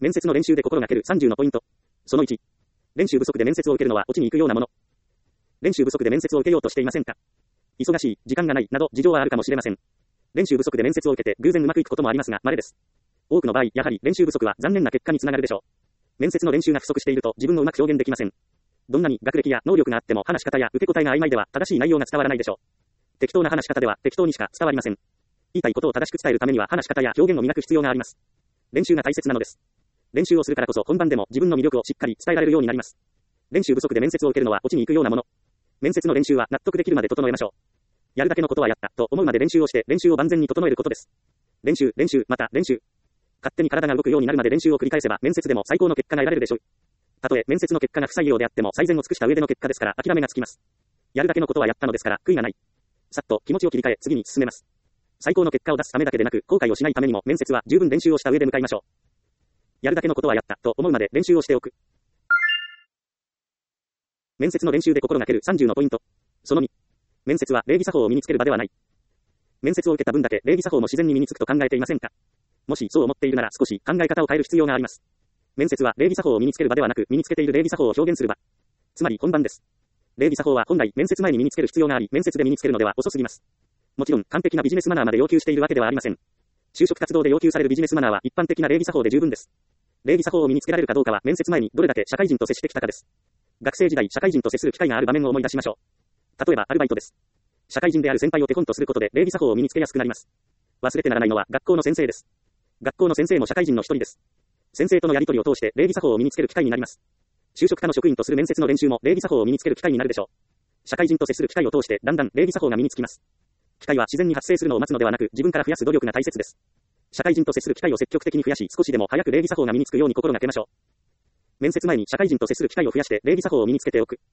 面接の練習で心がける30のポイント。その1。練習不足で面接を受けるのは落ちに行くようなもの。練習不足で面接を受けようとしていませんか？忙しい、時間がない、など事情はあるかもしれません。練習不足で面接を受けて偶然うまくいくこともありますが、稀です。多くの場合、やはり練習不足は残念な結果につながるでしょう。面接の練習が不足していると自分をうまく表現できません。どんなに学歴や能力があっても話し方や受け答えが曖昧では正しい内容が伝わらないでしょう。適当な話し方では適当にしか伝わりません。言いたいことを正しく伝えるためには話し方や表現を磨く必要があります。練習が大切なのです。練習をするからこそ本番でも自分の魅力をしっかり伝えられるようになります。練習不足で面接を受けるのは落ちに行くようなもの。面接の練習は納得できるまで整えましょう。やるだけのことはやったと思うまで練習をして練習を万全に整えることです。練習、また練習。勝手に体が動くようになるまで練習を繰り返せば面接でも最高の結果が得られるでしょう。たとえ面接の結果が不採用であっても最善を尽くした上での結果ですから諦めがつきます。やるだけのことはやったのですから悔いがない。さっと気持ちを切り替え次に進めます。最高の結果を出すためだけでなく後悔をしないためにも面接は十分練習をした上で向かいましょう。やるだけのことはやったと思うまで練習をしておく。面接の練習で心がける30のポイント。その2。面接は礼儀作法を身につける場ではない。面接を受けた分だけ礼儀作法も自然に身につくと考えていませんか？もしそう思っているなら少し考え方を変える必要があります。面接は礼儀作法を身につける場ではなく身につけている礼儀作法を表現する場。つまり本番です。礼儀作法は本来面接前に身につける必要があり面接で身につけるのでは遅すぎます。もちろん完璧なビジネスマナーまで要求しているわけではありません。就職活動で要求されるビジネスマナーは一般的な礼儀作法で十分です。礼儀作法を身につけられるかどうかは面接前にどれだけ社会人と接してきたかです。学生時代社会人と接する機会がある場面を思い出しましょう。例えばアルバイトです。社会人である先輩を手本とすることで礼儀作法を身につけやすくなります。忘れてならないのは学校の先生です。学校の先生も社会人の一人です。先生とのやり取りを通して礼儀作法を身につける機会になります。就職課の職員とする面接の練習も礼儀作法を身につける機会になるでしょう。社会人と接する機会を通してだんだん礼儀作法が身につきます。機会は自然に発生するのを待つのではなく自分から増やす努力が大切です。社会人と接する機会を積極的に増やし少しでも早く礼儀作法が身につくように心がけましょう。面接前に社会人と接する機会を増やして礼儀作法を身につけておく。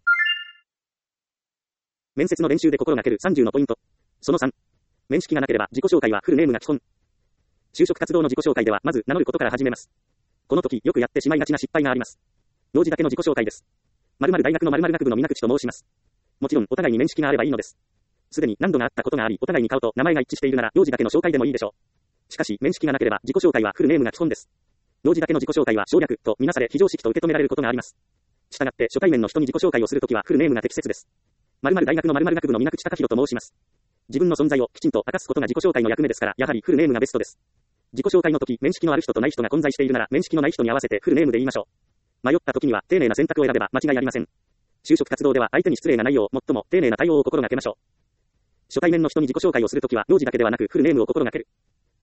面接の練習で心がける30のポイント。その3。面識がなければ自己紹介はフルネームが基本。就職活動の自己紹介ではまず名乗ることから始めます。この時よくやってしまいがちな失敗があります。用事だけの自己紹介です。〇〇大学の〇〇学部の水口と申します。もちろんお互いに面識があればいいのです。すでに何度があったことがありお互いに顔と名前が一致しているなら用事だけの紹介でもいいでしょう。しかし面識がなければ自己紹介はフルネームが基本です。用事だけの自己紹介は省略とみなされ非常識と受け止められることがあります。したがって初対面の人に自己紹介をするときはフルネームが適切です。〇〇大学の〇〇学部の水口貴弘と申します。自分の存在をきちんと明かすことが自己紹介の役目ですからやはりフルネームがベストです。自己紹介の時面識のある人とない人が混在しているなら面識のない人に合わせてフルネームで言いましょう。迷った時には丁寧な選択を選べば間違いありません。就職活動では相手に失礼がないよう最も丁寧な対応を心がけましょう。初対面の人に自己紹介をするときは用事だけではなくフルネームを心がける。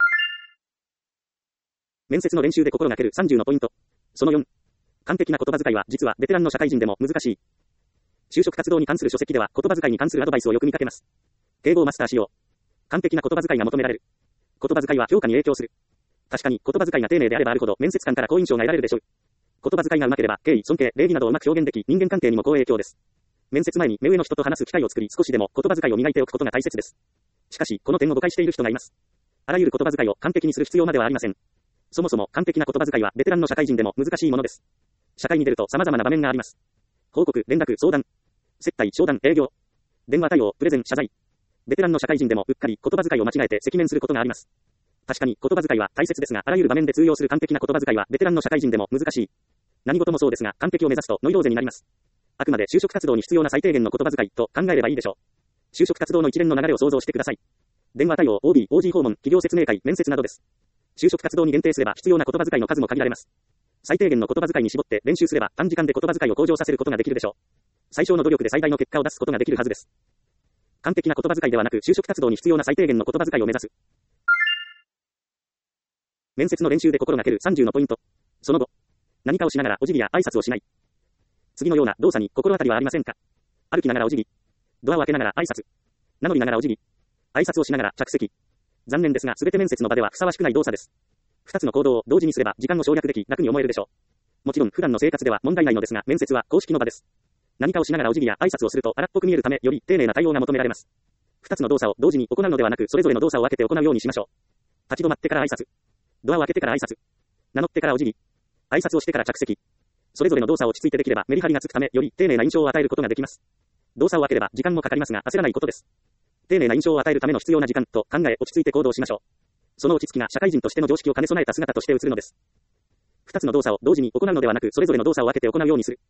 面接の練習で心がける30のポイント。その4。完璧な言葉遣いは実はベテランの社会人でも難しい。就職活動に関する書籍では言葉遣いに関するアドバイスをよく見かけます。敬語をマスターしよう。完璧な言葉遣いが求められる。言葉遣いは評価に影響する。確かに言葉遣いが丁寧であればあるほど面接官から好印象が得られるでしょう。言葉遣いがうまければ敬意、尊敬、礼儀などをうまく表現でき人間関係にも好影響です。面接前に目上の人と話す機会を作り少しでも言葉遣いを磨いておくことが大切です。しかしこの点を誤解している人がいます。あらゆる言葉遣いを完璧にする必要まではありません。そもそも完璧な言葉遣いはベテランの社会人でも難しいものです。社会に出ると様々な場面があります。報告、連絡、相談、接待、商談、営業、電話対応、プレゼン、謝罪。ベテランの社会人でもうっかり言葉遣いを間違えて赤面することがあります。確かに言葉遣いは大切ですが、あらゆる場面で通用する完璧な言葉遣いはベテランの社会人でも難しい。何事もそうですが、完璧を目指すとノイローゼになります。あくまで就職活動に必要な最低限の言葉遣いと考えればいいでしょう。就職活動の一連の流れを想像してください。電話対応、OB、OG 訪問、企業説明会、面接などです。就職活動に限定すれば必要な言葉遣いの数も限られます。最低限の言葉遣いに絞って練習すれば短時間で言葉遣いを向上させることができるでしょう。最小の努力で最大の結果を出すことができるはずです。完璧な言葉遣いではなく就職活動に必要な最低限の言葉遣いを目指す。面接の練習で心がける30のポイント。その後、何かをしながらお辞儀や挨拶をしない。次のような動作に心当たりはありませんか？歩きながらお辞儀。ドアを開けながら挨拶。名乗りながらお辞儀。挨拶をしながら着席。残念ですが全て面接の場ではふさわしくない動作です。二つの行動を同時にすれば時間を省略でき楽に思えるでしょう。もちろん普段の生活では問題ないのですが面接は公式の場です。何かをしながらお辞儀や挨拶をすると荒っぽく見えるためより丁寧な対応が求められます。二つの動作を同時に行うのではなくそれぞれの動作を分けて行うようにしましょう。立ち止まってから挨拶。ドアを開けてから挨拶。名乗ってからお辞儀。挨拶をしてから着席。それぞれの動作を落ち着いてできればメリハリがつくためより丁寧な印象を与えることができます。動作を分ければ時間もかかりますが焦らないことです。丁寧な印象を与えるための必要な時間と考え落ち着いて行動しましょう。その落ち着きが社会人としての常識を兼ね備えた姿として映るのです。 2つの動作を同時に行うのではなく、それぞれの動作を分けて行うようにする。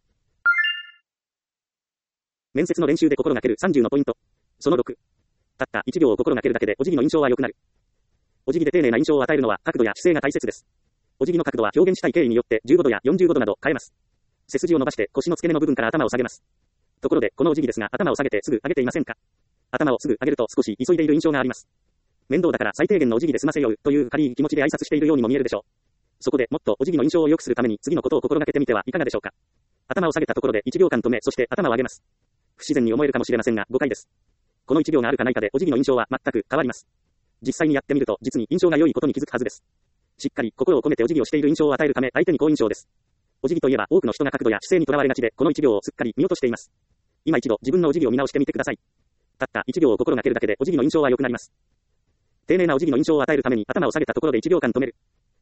面接の練習で心がける30のポイント。その6。たった1秒を心がけるだけでお辞儀の印象は良くなる。お辞儀で丁寧な印象を与えるのは角度や姿勢が大切です。お辞儀の角度は表現したい経緯によって15度や45度など変えます。背筋を伸ばして腰の付け根の部分から頭を下げます。ところで、このお辞儀ですが頭を下げてすぐ上げていませんか？頭をすぐ上げると少し急いでいる印象があります。面倒だから最低限のお辞儀で済ませようという軽い気持ちで挨拶しているようにも見えるでしょう。そこでもっとお辞儀の印象を良くするために次のことを心がけてみてはいかがでしょうか。頭を下げたところで1秒間止め、そして頭を上げます。不自然に思えるかもしれませんが誤解です。この1秒があるかないかでお辞儀の印象は全く変わります。実際にやってみると実に印象が良いことに気づくはずです。しっかり心を込めてお辞儀をしている印象を与えるため相手に好印象です。お辞儀といえば多くの人が角度や姿勢にとらわれがちでこの1秒をすっかり見落としています。今一度自分のお辞儀を見直してみてください。たった1秒を心がけるだけでお辞儀の印象は良くなります。丁寧なお辞儀の印象を与えるために頭を下げたところで1秒間止める。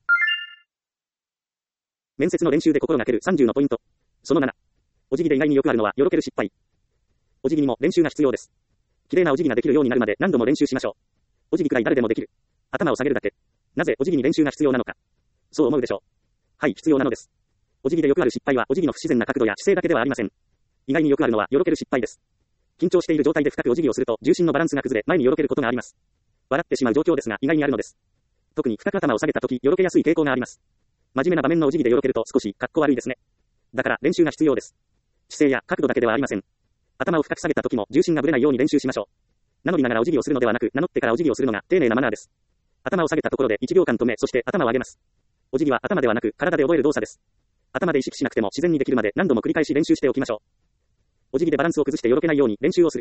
面接の練習で心がける30のポイント。その7。お辞儀で意外によくあるのはよろける失敗。お辞儀にも練習が必要です。綺麗なお辞儀ができるようになるまで何度も練習しましょう。お辞儀くらい誰でもできる。頭を下げるだけ。なぜお辞儀に練習が必要なのか。そう思うでしょう。はい、必要なのです。お辞儀でよくある失敗はお辞儀の不自然な角度や姿勢だけではありません。意外によくあるのはよろける失敗です。緊張している状態で深くお辞儀をすると重心のバランスが崩れ前によろけることがあります。笑ってしまう状況ですが意外にあるのです。特に深く頭を下げたときよろけやすい傾向があります。真面目な場面のお辞儀でよろけると少し格好悪いですね。だから練習が必要です。姿勢や角度だけではありません。頭を深く下げたときも重心がぶれないように練習しましょう。名乗りながらお辞儀をするのではなく名乗ってからお辞儀をするのが丁寧なマナーです。頭を下げたところで1秒間止め、そして頭を上げます。お辞儀は頭ではなく体で覚える動作です。頭で意識しなくても自然にできるまで何度も繰り返し練習しておきましょう。お辞儀でバランスを崩してよろけないように練習をする。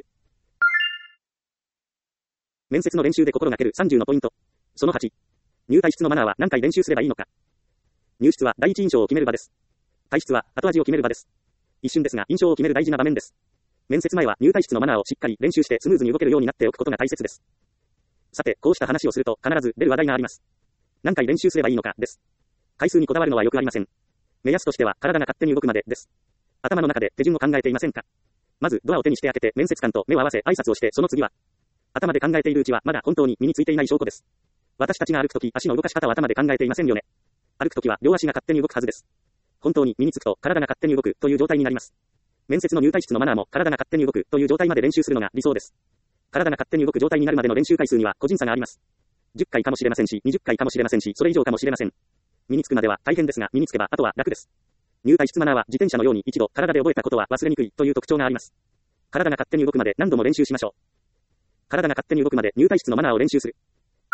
面接の練習で心がける30のポイント。その8。入退室のマナーは何回練習すればいいのか。入室は第一印象を決める場です。退室は後味を決める場です。一瞬ですが印象を決める大事な場面です。面接前は入退室のマナーをしっかり練習してスムーズに動けるようになっておくことが大切です。さて、こうした話をすると必ず出る話題があります。何回練習すればいいのかです。回数にこだわるのはよくありません。目安としては体が勝手に動くまでです。頭の中で手順を考えていませんか。まずドアを手にして開けて面接官と目を合わせ挨拶をしてその次は頭で考えているうちはまだ本当に身についていない証拠です。私たちが歩くとき足の動かし方は頭で考えていませんよね。歩くときは両足が勝手に動くはずです。本当に身につくと体が勝手に動くという状態になります。面接の入退室のマナーも体が勝手に動くという状態まで練習するのが理想です。体が勝手に動く状態になるまでの練習回数には個人差があります。10回かもしれませんし、20回かもしれませんし、それ以上かもしれません。身につくまでは大変ですが、身につけばあとは楽です。入退室マナーは自転車のように一度体で覚えたことは忘れにくいという特徴があります。体が勝手に動くまで何度も練習しましょう。体が勝手に動くまで入退室のマナーを練習する。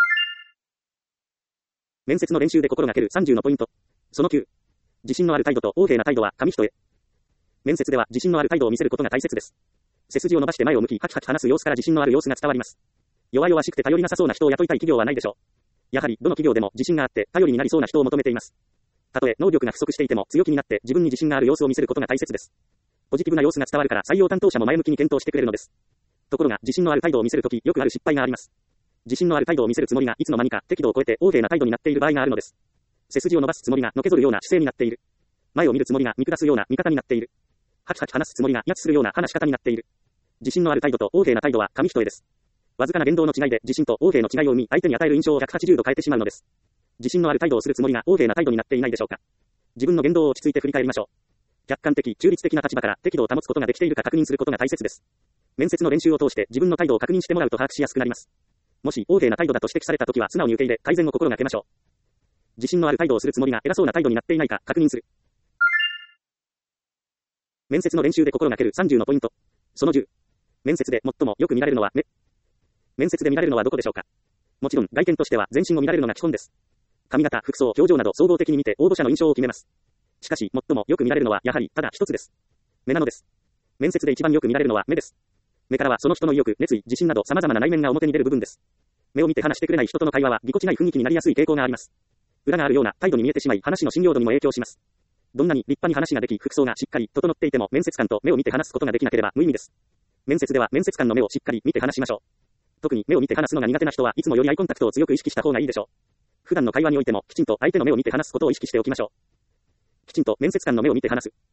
面接の練習で心がける30のポイント。その9。自信のある態度と横柄な態度は紙一重。面接では自信のある態度を見せることが大切です。背筋を伸ばして前を向き、ハキハキ話す様子から自信のある様子が伝わります。弱々しくて頼りなさそうな人を雇いたい企業はないでしょう。やはりどの企業でも自信があって頼りになりそうな人を求めています。たとえ能力が不足していても強気になって自分に自信がある様子を見せることが大切です。ポジティブな様子が伝わるから採用担当者も前向きに検討してくれるのです。ところが自信のある態度を見せるときよくある失敗があります。自信のある態度を見せるつもりがいつの間にか適度を超えて横柄な態度になっている場合があるのです。背筋を伸ばすつもりがのけぞるような姿勢になっている。前を見るつもりが見下すような見方になっている。ハキハキ話すつもりが威圧するような話し方になっている。自信のある態度と横柄な態度は紙一重です。わずかな言動の違いで自信と横柄の違いを生み相手に与える印象を180度変えてしまうのです。自信のある態度をするつもりが横柄な態度になっていないでしょうか。自分の言動を落ち着いて振り返りましょう。客観的、中立的な立場から適度を保つことができているか確認することが大切です。面接の練習を通して自分の態度を確認してもらうと把握しやすくなります。もし横柄な態度だと指摘されたときは素直に受け入れ改善を心がけましょう。自信のある態度をするつもりが偉そうな態度になっていないか確認する。面接の練習で心がける30のポイント。その10。面接で最もよく見られるのは目。面接で見られるのはどこでしょうか。もちろん外見としては全身を見られるのが基本です。髪型、服装、表情など総合的に見て応募者の印象を決めます。しかし最もよく見られるのはやはりただ一つです。目なのです。面接で一番よく見られるのは目です。目からはその人の意欲、熱意、自信など様々な内面が表に出る部分です。目を見て話してくれない人との会話はぎこちない雰囲気になりやすい傾向があります。裏があるような態度に見えてしまい話の信用度にも影響します。どんなに立派に話ができ服装がしっかり整っていても面接官と目を見て話すことができなければ無意味です。面接では面接官の目をしっかり見て話しましょう。特に目を見て話すのが苦手な人はいつもよりアイコンタクトを強く意識した方がいいでしょう。普段の会話においてもきちんと相手の目を見て話すことを意識しておきましょう。きちんと面接官の目を見て話す。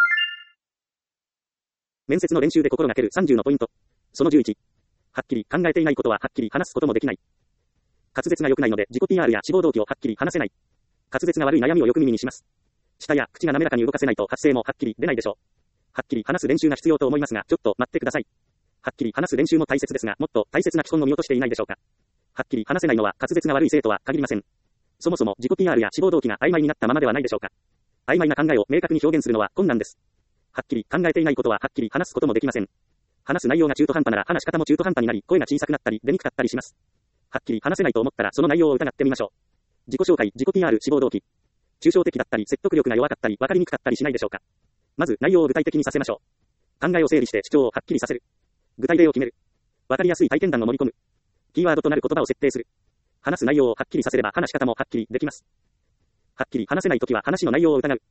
面接の練習で心がける30のポイント。その11。はっきり考えていないことははっきり話すこともできない。滑舌が良くないので自己 PR や志望動機をはっきり話せない。 滑舌が悪い悩みをよく耳にします。舌や口が滑らかに動かせないと発声もはっきり出ないでしょう。はっきり話す練習が必要と思いますが、ちょっと待ってください。はっきり話す練習も大切ですが、もっと大切な基本を見落としていないでしょうか。はっきり話せないのは滑舌が悪い生徒は限りません。そもそも自己 PR や志望動機が曖昧になったままではないでしょうか。曖昧な考えを明確に表現するのは困難です。はっきり考えていないことははっきり話すこともできません。話す内容が中途半端なら話し方も中途半端になり、声が小さくなったり出にくかったりします。はっきり話せないと思ったらその内容を疑ってみましょう。自己紹介、自己 PR、志望動機。抽象的だったり説得力が弱かったり分かりにくかったりしないでしょうか。まず内容を具体的にさせましょう。考えを整理して主張をはっきりさせる。具体例を決める。分かりやすい体験談を盛り込む。キーワードとなる言葉を設定する。話す内容をはっきりさせれば話し方もはっきりできます。はっきり話せないときは話の内容を疑う。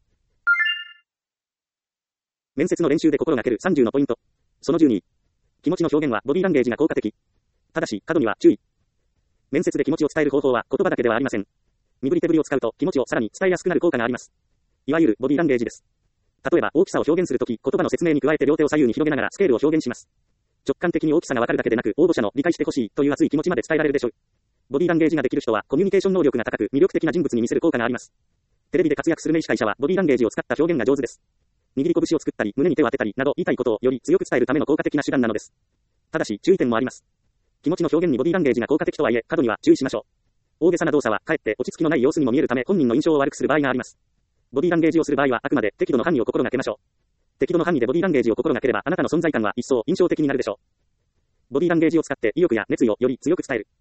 面接の練習で心がける30のポイント。その12。気持ちの表現はボディーランゲージが効果的。ただし、過度には注意。面接で気持ちを伝える方法は言葉だけではありません。身振り手振りを使うと気持ちをさらに伝えやすくなる効果があります。いわゆるボディーランゲージです。例えば大きさを表現するとき、言葉の説明に加えて両手を左右に広げながらスケールを表現します。直感的に大きさがわかるだけでなく、応募者の理解してほしいという熱い気持ちまで伝えられるでしょう。ボディーランゲージができる人はコミュニケーション能力が高く魅力的な人物に見せる効果があります。テレビで活躍する名司会者はボディーランゲージを使った表現が上手です。握り拳を作ったり、胸に手を当てたりなど言いたいことをより強く伝えるための効果的な手段なのです。ただし注意点もあります。気持ちの表現にボディーランゲージが効果的とはいえ、過度には注意しましょう。大げさな動作はかえって落ち着きのない様子にも見えるため本人の印象を悪くする場合があります。ボディーランゲージをする場合はあくまで適度の範囲を心がけましょう。適度の範囲でボディーランゲージを心がければあなたの存在感は一層印象的になるでしょう。ボディーランゲージを使って意欲や熱意をより強く伝える。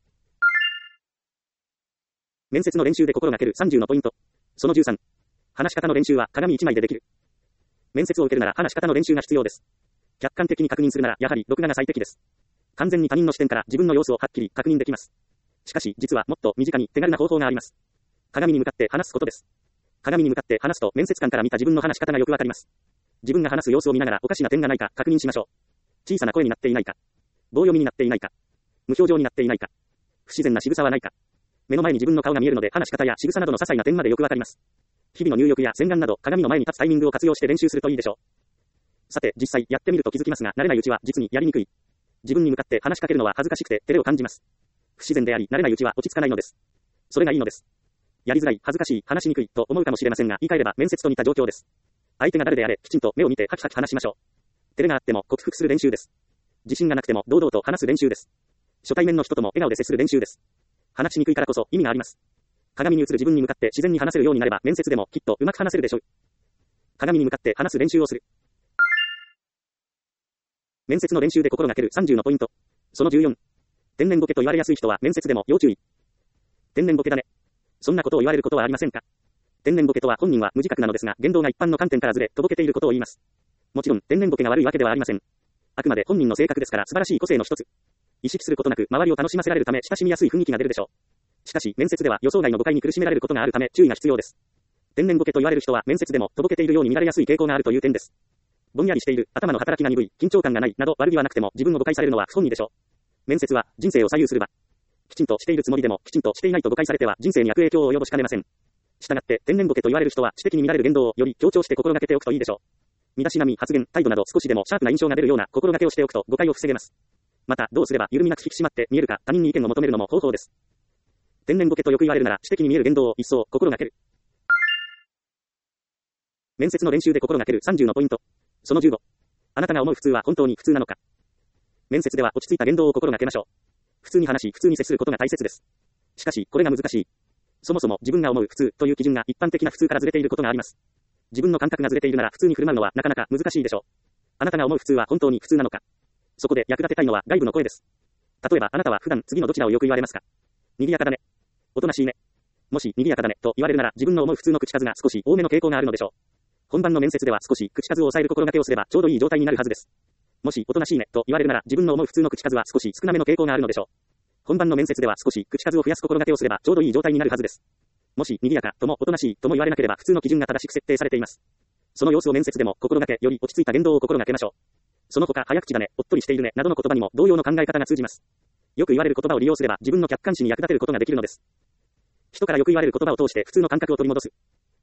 面接の練習で心がける30のポイント。その13。話し方の練習は鏡1枚でできる。面接を受けるなら話し方の練習が必要です。客観的に確認するならやはり録画が最適です。完全に他人の視点から自分の様子をはっきり確認できます。しかし実はもっと身近に手軽な方法があります。鏡に向かって話すことです。鏡に向かって話すと面接官から見た自分の話し方がよくわかります。自分が話す様子を見ながらおかしな点がないか確認しましょう。小さな声になっていないか、棒読みになっていないか、無表情になっていないか、不自然な仕草はないか。目の前に自分の顔が見えるので話し方や仕草などの些細な点までよくわかります。日々の入浴や洗顔など鏡の前に立つタイミングを活用して練習するといいでしょう。さて実際やってみると気づきますが、慣れないうちは実にやりにくい。自分に向かって話しかけるのは恥ずかしくて照れを感じます。不自然であり慣れないうちは落ち着かないのです。それがいいのです。やりづらい、恥ずかしい、話しにくいと思うかもしれませんが、言い換えれば面接と似た状況です。相手が誰であれきちんと目を見てハキハキ話しましょう。照れがあっても克服する練習です。自信がなくても堂々と話す練習です。初対面の人とも笑顔で接する練習です。話しにくいからこそ意味があります。鏡に映る自分に向かって自然に話せるようになれば面接でもきっとうまく話せるでしょう。鏡に向かって話す練習をする。面接の練習で心がける30のポイント。その14。天然ボケと言われやすい人は面接でも要注意。天然ボケだね。そんなことを言われることはありませんか。天然ボケとは本人は無自覚なのですが、言動が一般の観点からずれ、とぼけていることを言います。もちろん、天然ボケが悪いわけではありません。あくまで本人の性格ですから素晴らしい個性の一つ。意識することなく周りを楽しませられるため親しみやすい雰囲気が出るでしょう。しかし、面接では予想外の誤解に苦しめられることがあるため注意が必要です。天然ボケと言われる人は面接でもとぼけているように見られやすい傾向があるという点です。ぼんやりしている、頭の働きが鈍い、緊張感がないなど悪気はなくても自分を誤解されるのは不本意でしょう。面接は人生を左右する場。きちんとしているつもりでもきちんとしていないと誤解されては人生に悪影響を及ぼしかねません。したがって天然ボケと言われる人は知的に見られる言動をより強調して心がけておくといいでしょう。身だしなみ、発言、態度など少しでもシャープな印象が出るような心がけをしておくと誤解を防げます。またどうすれば緩みなく引き締まって見えるか他人に意見を求めるのも方法です。天然ボケとよく言われるなら知的に見える言動を一層心がける。面接の練習で心がける30のポイント。その15。あなたが思う普通は本当に普通なのか。面接では落ち着いた言動を心がけましょう。普通に話し、普通に接することが大切です。しかし、これが難しい。そもそも自分が思う普通という基準が一般的な普通からずれていることがあります。自分の感覚がずれているなら普通に振る舞うのはなかなか難しいでしょう。あなたが思う普通は本当に普通なのか。そこで役立てたいのは外部の声です。例えばあなたは普段次のどちらをよく言われますか。賑やかだね。おとなしいね。もし賑やかだねと言われるなら自分の思う普通の口数が少し多めの傾向があるのでしょう。本番の面接では少し口数を抑える心がけをすればちょうどいい状態になるはずです。もしおとなしいねと言われるなら自分の思う普通の口数は少し少なめの傾向があるのでしょう。本番の面接では少し口数を増やす心がけをすればちょうどいい状態になるはずです。もし賑やかともおとなしいとも言われなければ普通の基準が正しく設定されています。その様子を面接でも心がけより落ち着いた言動を心がけましょう。その他早口だね、おっとりしているねなどの言葉にも同様の考え方が通じます。よく言われる言葉を利用すれば自分の客観視に役立てることができるのです。人からよく言われる言葉を通して普通の感覚を取り戻す。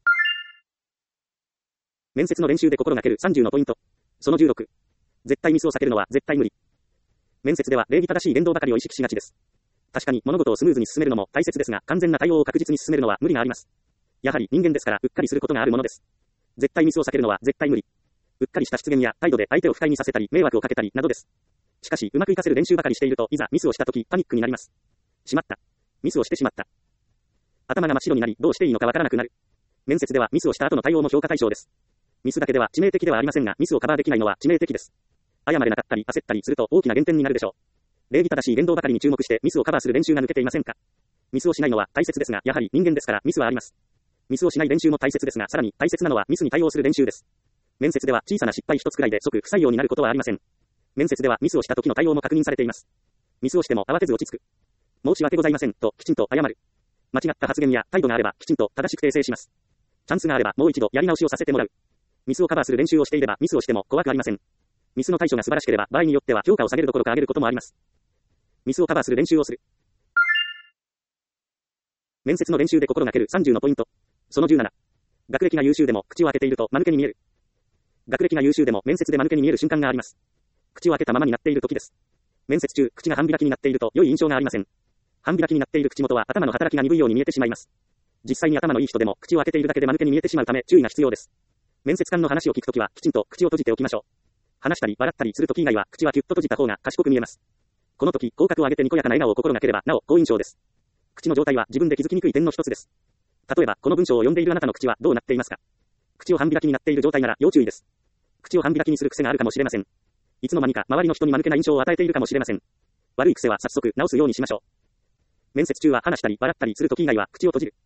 面接の練習で心がける30のポイント。その16。絶対ミスを避けるのは絶対無理。面接では礼儀正しい言動ばかりを意識しがちです。確かに物事をスムーズに進めるのも大切ですが、完全な対応を確実に進めるのは無理があります。 やはり人間ですからうっかりすることがあるものです。絶対ミスを避けるのは絶対無理。うっかりした失言や態度で相手を不快にさせたり迷惑をかけたりなどです。しかしうまく活かせる練習ばかりしているといざミスをしたときパニックになります。しまった。ミスをしてしまった。頭が真っ白になりどうしていいのかわからなくなる。面接ではミスをした後の対応も評価対象です。ミスだけでは致命的ではありませんがミスをカバーできないのは致命的です。謝れなかったり焦ったりすると大きな減点になるでしょう。礼儀正しい言動ばかりに注目してミスをカバーする練習が抜けていませんか。ミスをしないのは大切ですがやはり人間ですからミスはあります。ミスをしない練習も大切ですがさらに大切なのはミスに対応する練習です。面接では小さな失敗一つくらいで即不採用になることはありません。面接ではミスをした時の対応も確認されています。ミスをしても慌てず落ち着く。申し訳ございませんときちんと謝る。間違った発言や態度があればきちんと正しく訂正します。チャンスがあればもう一度やり直しをさせてもらう。ミスをカバーする練習をしていればミスをしても怖くありません。ミスの対処が素晴らしければ場合によっては評価を下げるどころか上げることもあります。ミスをカバーする練習をする。面接の練習で心がける30のポイント。その17。学歴が優秀でも口を開けていると間抜けに見える。学歴が優秀でも面接で間抜けに見える瞬間があります。口を開けたままになっている時です。面接中、口が半開きになっていると良い印象がありません。半開きになっている口元は頭の働きが鈍いように見えてしまいます。実際に頭のいい人でも口を開けているだけで間抜けに見えてしまうため注意が必要です。面接官の話を聞くときはきちんと口を閉じておきましょう。話したり笑ったりするとき以外は口はキュッと閉じた方が賢く見えます。この時、口角を上げてにこやかな笑顔を心がければなお好印象です。口の状態は自分で気づきにくい点の一つです。例えばこの文章を読んでいるあなたの口はどうなっていますか。口を半開きになっている状態なら要注意です。口を半開きにする癖があるかもしれません。いつの間にか周りの人に間抜けな印象を与えているかもしれません。悪い癖は早速直すようにしましょう。面接中は話したり笑ったりするとき以外は口を閉じる。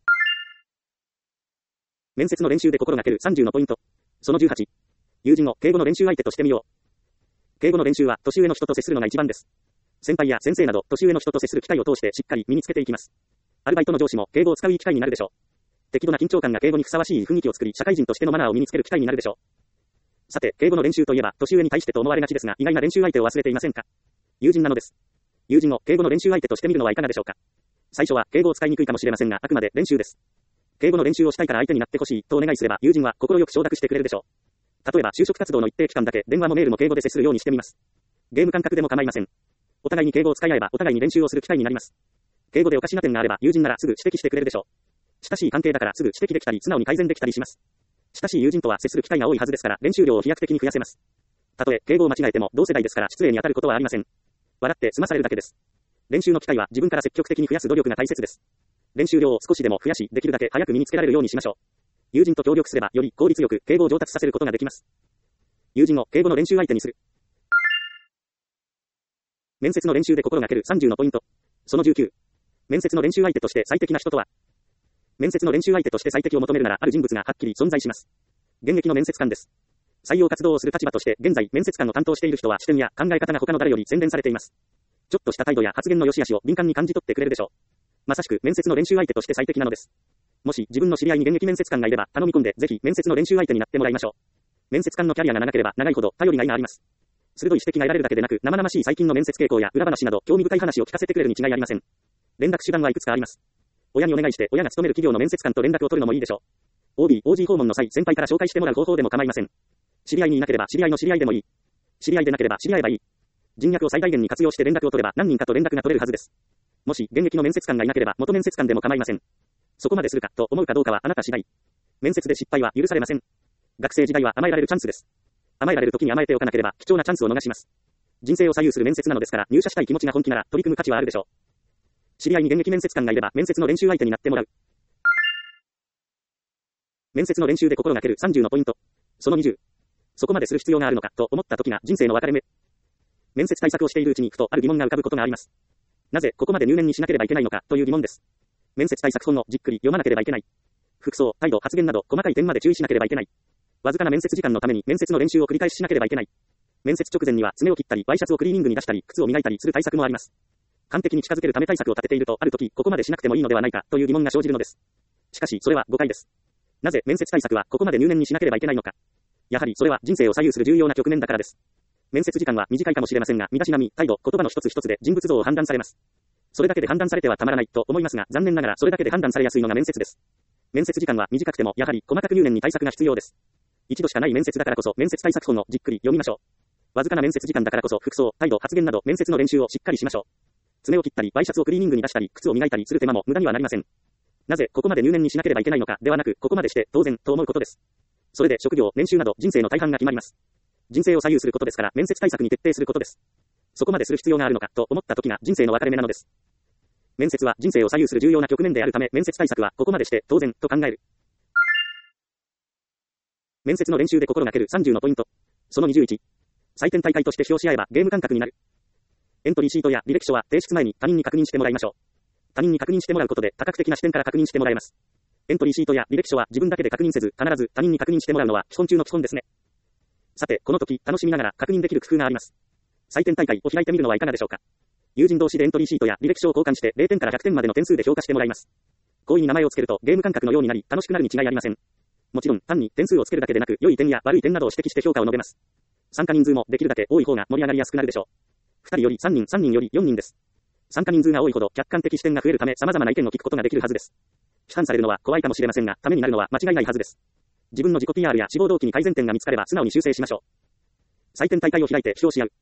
面接の練習で心がける30のポイント。その18。友人を敬語の練習相手としてみよう。敬語の練習は年上の人と接するのが一番です。先輩や先生など年上の人と接する機会を通してしっかり身につけていきます。アルバイトの上司も敬語を使ういい機会になるでしょう。適度な緊張感が敬語にふさわしい雰囲気を作り社会人としてのマナーを身につける機会になるでしょう。さて、敬語の練習といえば年上に対してと思われがちですが意外な練習相手を忘れていませんか。友人なのです。友人を敬語の練習相手としてみるのはいかがでしょうか。最初は敬語を使いにくいかもしれませんがあくまで練習です。敬語の練習をしたいから相手になってほしいとお願いすれば友人は心よく承諾してくれるでしょう。例えば就職活動の一定期間だけ電話もメールも敬語で接するようにしてみます。ゲーム感覚でも構いません。お互いに敬語を使い合えばお互いに練習をする機会になります。敬語でおかしな点があれば友人ならすぐ指摘してくれるでしょう。親しい関係だからすぐ指摘できたり素直に改善できたりします。親しい友人とは接する機会が多いはずですから練習量を飛躍的に増やせます。たとえ敬語を間違えても同世代ですから失礼に当たることはありません。笑って済まされるだけです。練習の機会は自分から積極的に増やす努力が大切です。練習量を少しでも増やしできるだけ早く身につけられるようにしましょう。友人と協力すればより効率よく敬語を上達させることができます。友人を敬語の練習相手にする。面接の練習で心がける30のポイント。その19。面接の練習相手として最適な人とは。面接の練習相手として最適を求めるならある人物がはっきり存在します。現役の面接官です。採用活動をする立場として現在面接官を担当している人は視点や考え方が他の誰より洗練されています。ちょっとした態度や発言の良し悪しを敏感に感じ取ってくれるでしょう。まさしく面接の練習相手として最適なのです。もし自分の知り合いに現役面接官がいれば頼み込んでぜひ面接の練習相手になってもらいましょう。面接官のキャリアが長ければ長いほど頼りがいがあります。鋭い指摘が得られるだけでなく生々しい最近の面接傾向や裏話など興味深い話を聞かせてくれるに違いありません。連絡手段はいくつかあります。親にお願いして親が勤める企業の面接官と連絡を取るのもいいでしょう。OB、OG 訪問の際先輩から紹介してもらう方法でも構いません。知り合いにいなければ知り合いの知り合いでもいい。知り合いでなければ知り合えばいい。人脈を最大限に活用して連絡を取れば何人かと連絡が取れるはずです。もし現役の面接官がいなければ元面接官でも構いません。そこまでするかと思うかどうかはあなた次第。面接で失敗は許されません。学生時代は甘えられるチャンスです。甘えられる時に甘えておかなければ貴重なチャンスを逃します。人生を左右する面接なのですから入社したい気持ちが本気なら取り組む価値はあるでしょう。知り合いに現役面接官がいれば面接の練習相手になってもらう。面接の練習で心がける30のポイント。その20。そこまでする必要があるのかと思った時が人生の分かれ目。面接対策をしているうちにふとある疑問が浮かぶことがあります。なぜここまで入念にしなければいけないのかという疑問です。面接対策本をじっくり読まなければいけない。服装、態度、発言など細かい点まで注意しなければいけない。わずかな面接時間のために面接の練習を繰り返ししなければいけない。面接直前には爪を切ったりワイシャツをクリーニングに出したり靴を磨いたりする対策もあります。完璧に近づけるため対策を立てているとある時ここまでしなくてもいいのではないかという疑問が生じるのです。しかしそれは誤解です。なぜ面接対策はここまで入念にしなければいけないのか。やはりそれは人生を左右する重要な局面だからです。面接時間は短いかもしれませんが身だしなみ、態度、言葉の一つ一つで人物像を判断されます。それだけで判断されてはたまらないと思いますが残念ながらそれだけで判断されやすいのが面接です。面接時間は短くてもやはり細かく入念に対策が必要です。一度しかない面接だからこそ面接対策本をじっくり読みましょう。わずかな面接時間だからこそ服装、態度、発言など面接の練習をしっかりしましょう。爪を切ったりワイシャツをクリーニングに出したり靴を磨いたりする手間も無駄にはなりません。 なぜここまで入念にしなければいけないのかではなく、ここまでして当然と思うことです。それで職業、年収など人生の大半が決まります。人生を左右することですから、面接対策に徹底することです。そこまでする必要があるのかと思った時が人生の分かれ目なのです。面接は人生を左右する重要な局面であるため、面接対策はここまでして当然と考える。面接の練習で心がける30のポイント。その21。採点大会として表し合えばゲーム感覚になる。エントリーシートや履歴書は提出前に他人に確認してもらいましょう。他人に確認してもらうことで多角的な視点から確認してもらえます。エントリーシートや履歴書は自分だけで確認せず、必ず他人に確認してもらうのは基本中の基本ですね。さて、この時、楽しみながら確認できる工夫があります。採点大会を開いてみるのはいかがでしょうか。友人同士でエントリーシートや履歴書を交換して0点から100点までの点数で評価してもらいます。好意に名前をつけるとゲーム感覚のようになり楽しくなるに違いありません。もちろん単に点数をつけるだけでなく、良い点や悪い点などを指摘して評価を述べます。参加人数もできるだけ多い方が盛り上がりやすくなるでしょう。2人より3人、3人より4人です。参加人数が多いほど客観的視点が増えるため様々な意見を聞くことができるはずです。批判されるのは怖いかもしれませんが、ためになるのは間違いないはずです。自分の自己 PR や志望動機に改善点が見つかれば素直に修正しましょう。採点大会を開いて批評し合う。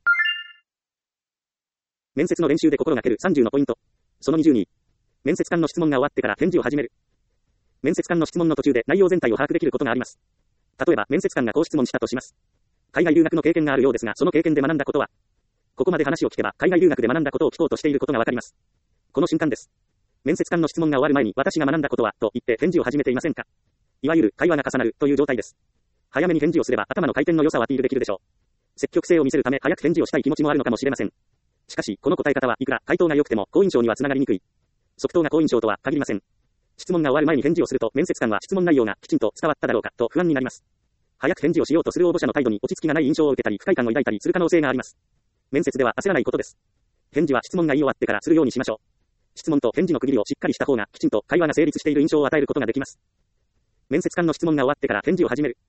面接の練習で心がける30のポイント。その20に、面接官の質問が終わってから返事を始める。面接官の質問の途中で内容全体を把握できることがあります。例えば、面接官がこう質問したとします。海外留学の経験があるようですが、その経験で学んだことは、ここまで話を聞けば、海外留学で学んだことを聞こうとしていることがわかります。この瞬間です。面接官の質問が終わる前に、私が学んだことは、と言って返事を始めていませんか。いわゆる会話が重なるという状態です。早めに返事をすれば、頭の回転の良さをアピールできるでしょう。積極性を見せるため、早く返事をしたい気持ちもあるのかもしれません。しかし、この答え方はいくら回答が良くても、好印象にはつながりにくい。即答が好印象とは限りません。質問が終わる前に返事をすると、面接官は質問内容がきちんと伝わっただろうか、と不安になります。早く返事をしようとする応募者の態度に落ち着きがない印象を受けたり、不快感を抱いたりする可能性があります。面接では焦らないことです。返事は質問が言い終わってからするようにしましょう。質問と返事の区切りをしっかりした方が、きちんと会話が成立している印象を与えることができます。面接官の質問が終わってから返事を始める。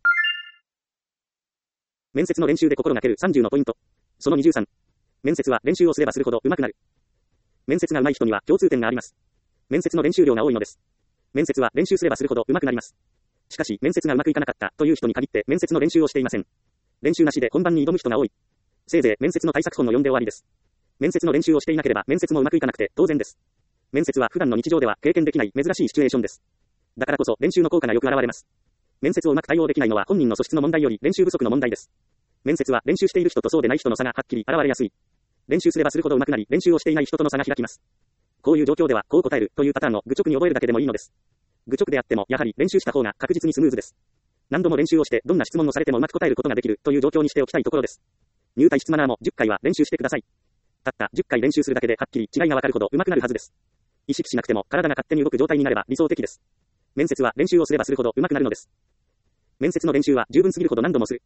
面接の練習で心がける30のポイント。その23。面接は練習をすればするほど上手くなる。面接が上手い人には共通点があります。面接の練習量が多いのです。面接は練習すればするほど上手くなります。しかし、面接がうまくいかなかったという人に限って面接の練習をしていません。練習なしで本番に挑む人が多い。せいぜい面接の対策本を読んで終わりです。面接の練習をしていなければ面接もうまくいかなくて当然です。面接は普段の日常では経験できない珍しいシチュエーションです。だからこそ練習の効果がよく現れます。面接をうまく対応できないのは本人の素質の問題より練習不足の問題です。面接は練習している人とそうでない人の差がはっきり現れやすい。練習すればするほど上手くなり、練習をしていない人との差が開きます。こういう状況ではこう答えるというパターンを愚直に覚えるだけでもいいのです。愚直であってもやはり練習した方が確実にスムーズです。何度も練習をしてどんな質問をされてもうまく答えることができるという状況にしておきたいところです。入退室マナーも10回は練習してください。たった10回練習するだけではっきり違いがわかるほど上手くなるはずです。意識しなくても体が勝手に動く状態になれば理想的です。面接は練習をすればするほど上手くなるのです。面接の練習は十分すぎるほど何度もする。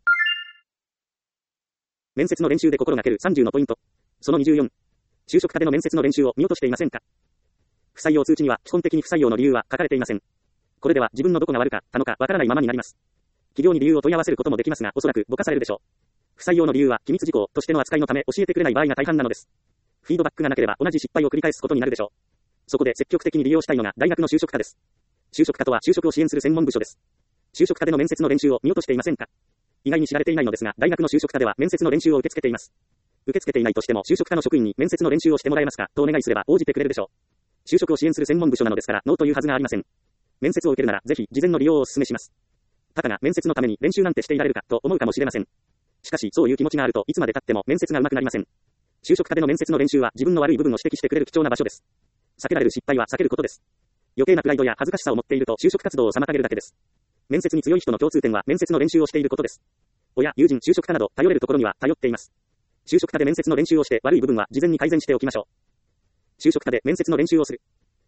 面接の練習で心がける30のポイント。その24。就職課での面接の練習を見落としていませんか。不採用通知には基本的に不採用の理由は書かれていません。これでは自分のどこが悪かったのかわからないままになります。企業に理由を問い合わせることもできますが、おそらくぼかされるでしょう。不採用の理由は機密事項としての扱いのため教えてくれない場合が大半なのです。フィードバックがなければ同じ失敗を繰り返すことになるでしょう。そこで積極的に利用したいのが大学の就職課です。就職課とは就職を支援する専門部署です。就職課での面接の練習を見落としていませんか。意外に知られていないのですが、大学の就職課では面接の練習を受け付けています。受け付けていないとしても就職課の職員に面接の練習をしてもらえますかとお願いすれば応じてくれるでしょう。就職を支援する専門部署なのですからノーというはずがありません。面接を受けるならぜひ事前の利用をお勧めします。たかが面接のために練習なんてしていられるかと思うかもしれません。しかしそういう気持ちがあるといつまで経っても面接が上手くなりません。就職課での面接の練習は自分の悪い部分を指摘してくれる貴重な場所です。避けられる失敗は避けることです。余計なプライドや恥ずかしさを持っていると就職活動を妨げるだけです。面接に強い人の共通点は面接の練習をしていることです。親、友人、就職課など頼れるところには頼っています。就職課で面接の練習をして悪い部分は事前に改善しておきましょう。就職課で面接の練習をする。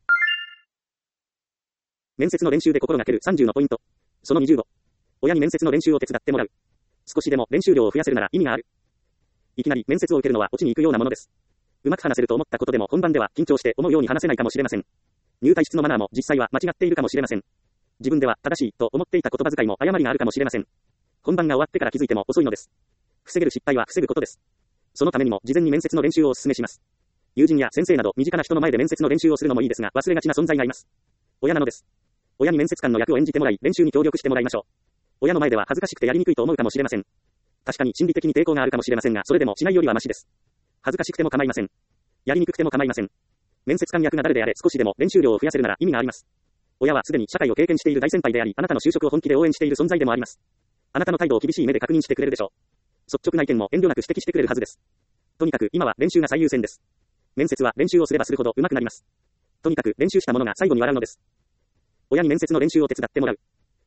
面接の練習で心がける30のポイント。その25。親に面接の練習を手伝ってもらう。少しでも練習量を増やせるなら意味がある。いきなり面接を受けるのは落ちに行くようなものです。うまく話せると思ったことでも本番では緊張して思うように話せないかもしれません。入退室のマナーも実際は間違っているかもしれません。自分では正しいと思っていた言葉遣いも誤りがあるかもしれません。本番が終わってから気づいても遅いのです。防げる失敗は防ぐことです。そのためにも事前に面接の練習をお勧めします。友人や先生など身近な人の前で面接の練習をするのもいいですが忘れがちな存在がいます。親なのです。親に面接官の役を演じてもらい練習に協力してもらいましょう。親の前では恥ずかしくてやりにくいと思うかもしれません。確かに心理的に抵抗があるかもしれませんがそれでもしないよりはマシです。恥ずかしくても構いません。やりにくくても構いません。 面接官役が誰であれ少しでも練習量を増やせるなら意味があります。親はすでに社会を経験している大先輩であり、あなたの就職を本気で応援している存在でもあります。あなたの態度を厳しい目で確認してくれるでしょう。率直な意見も遠慮なく指摘してくれるはずです。とにかく今は練習が最優先です。面接は練習をすればするほど上手くなります。とにかく練習したものが最後に笑うのです。親に面接の練習を手伝ってもらう。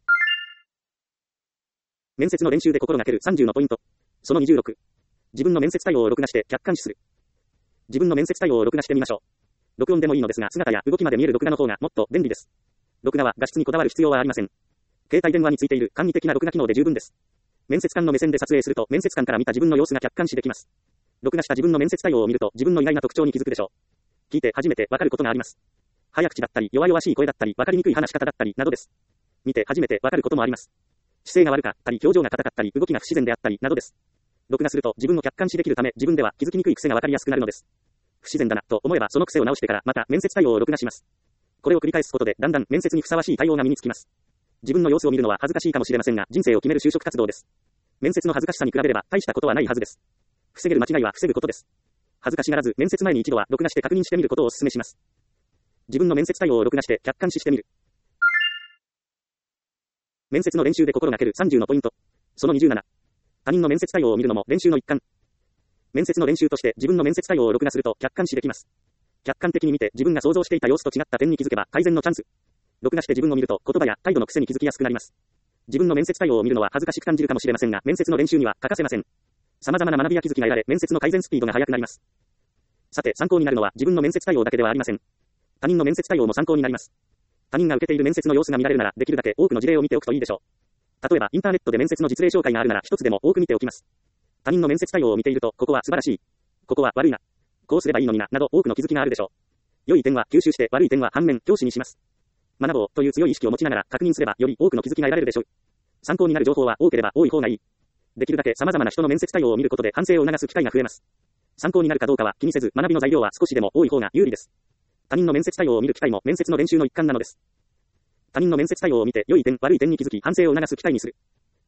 面接の練習で心がける30のポイント。その26。自分の面接対応を録画して客観視する。自分の面接対応を録画してみましょう。録音でもいいのですが、姿や動きまで見える録画の方がもっと便利です。録画は画質にこだわる必要はありません。携帯電話についている簡易的な録画機能で十分です。面接官の目線で撮影すると、面接官から見た自分の様子が客観視できます。録画した自分の面接対応を見ると、自分の意外な特徴に気づくでしょう。聞いて初めてわかることがあります。早口だったり、弱々しい声だったり、わかりにくい話し方だったり、などです。見て初めてわかることもあります。姿勢が悪かったり、表情が硬かったり、動きが不自然であったり、などです。録画すると自分を客観視できるため、自分では気づきにくい癖がわかりやすくなるのです。不自然だなと思えばその癖を直してからまた面接対応を録画します。これを繰り返すことでだんだん面接にふさわしい対応が身につきます。自分の様子を見るのは恥ずかしいかもしれませんが、人生を決める就職活動です。面接の恥ずかしさに比べれば大したことはないはずです。防げる間違いは防ぐことです。恥ずかしがらず面接前に一度は録画して確認してみることをお勧めします。自分の面接対応を録画して客観視してみる。面接の練習で心がける30のポイント。その27。他人の面接対応を見るのも練習の一環。面接の練習として自分の面接対応を録画すると客観視できます。客観的に見て自分が想像していた様子と違った点に気づけば改善のチャンス。録画して自分を見ると言葉や態度の癖に気づきやすくなります。自分の面接対応を見るのは恥ずかしく感じるかもしれませんが、面接の練習には欠かせません。様々な学びや気づきが得られ、面接の改善スピードが速くなります。さて、参考になるのは自分の面接対応だけではありません。他人の面接対応も参考になります。他人が受けている面接の様子が見られるなら、できるだけ多くの事例を見ておくといいでしょう。例えば、インターネットで面接の実例紹介があるなら、一つでも多く見ておきます。他人の面接対応を見ていると、ここは素晴らしい。ここは悪いな。こうすればいいのにな、など多くの気づきがあるでしょう。良い点は吸収して、悪い点は反面、教師にします。学ぼうという強い意識を持ちながら確認すれば、より多くの気づきが得られるでしょう。参考になる情報は多ければ多い方がいい。できるだけ様々な人の面接対応を見ることで反省を促す機会が増えます。参考になるかどうかは気にせず、学びの材料は少しでも多い方が有利です。他人の面接対応を見る機会も面接の練習の一環なのです。他人の面接対応を見て良い点、悪い点に気づき反省を促す機会にする。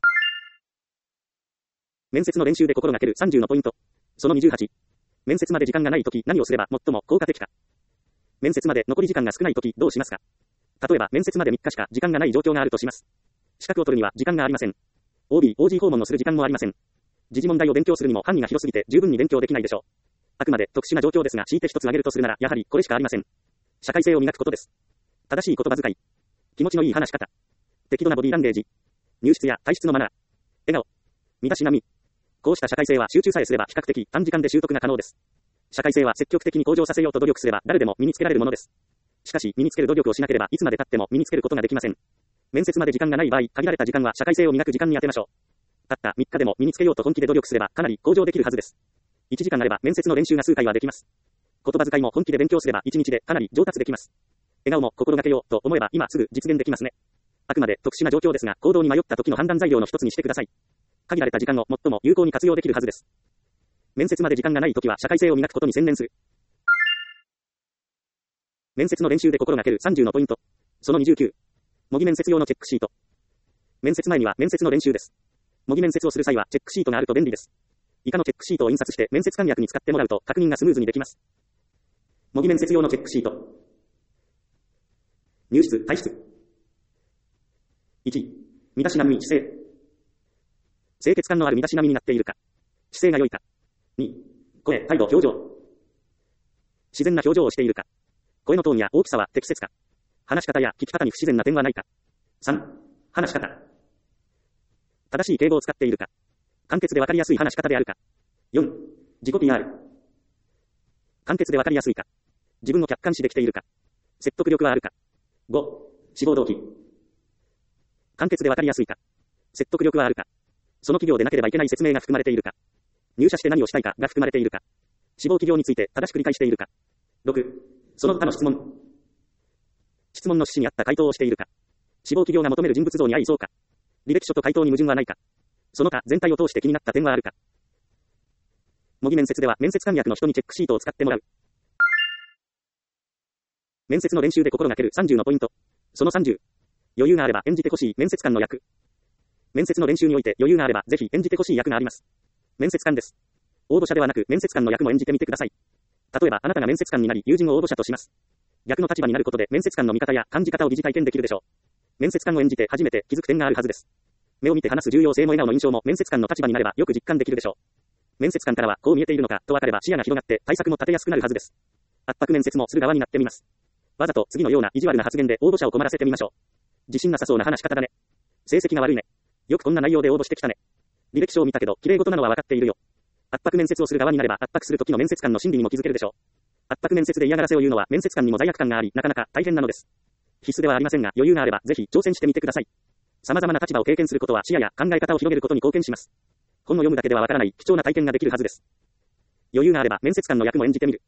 面接の練習で心がける30のポイント。その28。面接まで時間がないとき何をすれば最も効果的か。面接まで残り時間が少ないときどうしますか。例えば面接まで3日しか時間がない状況があるとします。資格を取るには時間がありません。OB、OG 訪問をする時間もありません。時事問題を勉強するにも範囲が広すぎて十分に勉強できないでしょう。あくまで特殊な状況ですが、強いて一つ挙げるとするなら、やはりこれしかありません。社会性を磨くことです。正しい言葉遣い。気持ちのいい話し方。適度なボディランゲージ。入室や退室のマナー。笑顔。身だしなみ。こうした社会性は集中さえすれば比較的短時間で習得が可能です。社会性は積極的に向上させようと努力すれば誰でも身につけられるものです。しかし、身につける努力をしなければいつまで経っても身につけることができません。面接まで時間がない場合、限られた時間は社会性を磨く時間に当てましょう。たった3日でも身につけようと本気で努力すればかなり向上できるはずです。1時間あれば面接の練習が数回はできます。言葉遣いも本気で勉強すれば1日でかなり上達できます。笑顔も心がけようと思えば今すぐ実現できますね。あくまで特殊な状況ですが、行動に迷った時の判断材料の一つにしてください。限られた時間を最も有効に活用できるはずです。面接まで時間がない時は社会性を磨くことに専念する。面接の練習で心がける30のポイント。その29。模擬面接用のチェックシート。面接前には面接の練習です。模擬面接をする際はチェックシートがあると便利です。以下のチェックシートを印刷して面接官役に使ってもらうと確認がスムーズにできます。模擬面接用のチェックシート。入室、退室。1、身だしなみ、姿勢。清潔感のある身だしなみになっているか。姿勢が良いか。2、声、態度、表情。自然な表情をしているか。声のトーンや大きさは適切か。話し方や聞き方に不自然な点はないか。3、話し方。正しい敬語を使っているか。簡潔でわかりやすい話し方であるか。4、自己 PR。簡潔でわかりやすいか。自分を客観視できているか。説得力はあるか。5、志望動機。簡潔でわかりやすいか。説得力はあるか。その企業でなければいけない説明が含まれているか。入社して何をしたいかが含まれているか。志望企業について正しく理解しているか。6、その他の質問。質問の趣旨に合った回答をしているか。志望企業が求める人物像に合いそうか。履歴書と回答に矛盾はないか。その他全体を通して気になった点はあるか。模擬面接では面接官役の人にチェックシートを使ってもらう。面接の練習で心がける30のポイント。その30。余裕があれば演じてほしい面接官の役。面接の練習において余裕があればぜひ演じてほしい役があります。面接官です。応募者ではなく面接官の役も演じてみてください。 例えば、あなたが面接官になり、友人を応募者とします。逆の立場になることで、面接官の見方や感じ方を疑似体験できるでしょう。面接官を演じて初めて気づく点があるはずです。目を見て話す重要性も笑顔の印象も面接官の立場になればよく実感できるでしょう。面接官からはこう見えているのかと分かれば視野が広がって対策も立てやすくなるはずです。圧迫面接もする側になってみます。わざと次のような意地悪な発言で応募者を困らせてみましょう。自信なさそうな話し方だね。成績が悪いね。よくこんな内容で応募してきたね。履歴書を見たけど綺麗事なのは分かっているよ。圧迫面接をする側になれば圧迫する時の面接官の心理にも気づけるでしょう。圧迫面接で嫌がらせを言うのは面接官にも罪悪感があり、なかなか大変なのです。必須ではありませんが、余裕があればぜひ挑戦してみてください。様々な立場を経験することは視野や考え方を広げることに貢献します。本を読むだけではわからない貴重な体験ができるはずです。余裕があれば面接官の役も演じてみる。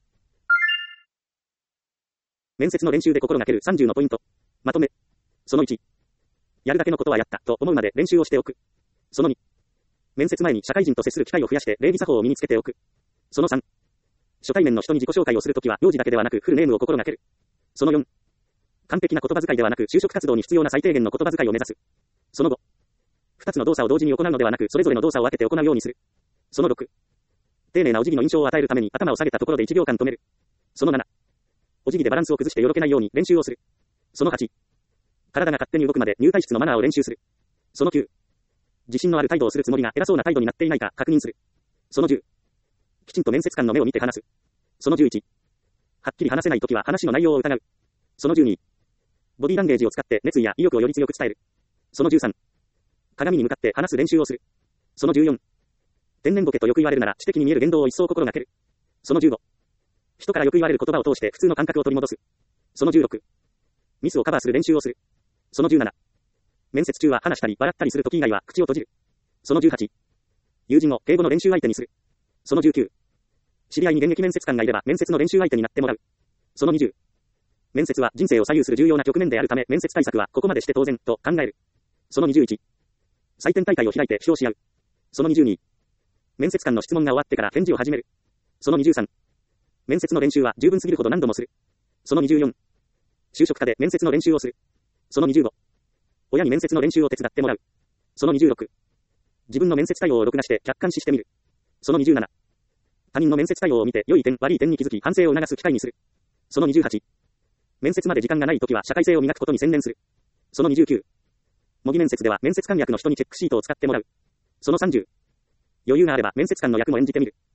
面接の練習で心がける30のポイント。まとめ。その1。やるだけのことはやったと思うまで練習をしておく。その2。面接前に社会人と接する機会を増やして礼儀作法を身につけておく。その3。初対面の人に自己紹介をするときは名字だけではなくフルネームを心がける。その4。完璧な言葉遣いではなく就職活動に必要な最低限の言葉遣いを目指す。その5。2つの動作を同時に行うのではなくそれぞれの動作を分けて行うようにする。その6。丁寧なお辞儀の印象を与えるために頭を下げたところで1秒間止める。その7。お辞儀でバランスを崩してよろけないように練習をする。その8。体が勝手に動くまで入退室のマナーを練習する。その9。自信のある態度をするつもりが偉そうな態度になっていないか確認する。その10。きちんと面接官の目を見て話す。その11。はっきり話せないときは話の内容を疑う。その12。ボディランゲージを使って熱意や意欲をより強く伝える。その13。鏡に向かって話す練習をする。その14。天然ボケとよく言われるなら知的に見える言動を一層心がける。その15。人からよく言われる言葉を通して普通の感覚を取り戻す。その16。ミスをカバーする練習をする。その17。面接中は話したり笑ったりするとき以外は口を閉じる。その18。友人を敬語の練習相手にする。その19。知り合いに現役面接官がいれば面接の練習相手になってもらう。その20。面接は人生を左右する重要な局面であるため面接対策はここまでして当然と考える。その21。採点大会を開いて表し合う。その22。面接官の質問が終わってから返事を始める。その23。面接の練習は十分すぎるほど何度もする。その24。就職課で面接の練習をする。その25。親に面接の練習を手伝ってもらう。その26。自分の面接対応を録画して客観視してみる。その27。他人の面接対応を見て良い点、悪い点に気づき反省を促す機会にする。その28。面接まで時間がないときは社会性を磨くことに専念する。その29。模擬面接では面接官役の人にチェックシートを使ってもらう。その30。余裕があれば面接官の役も演じてみる。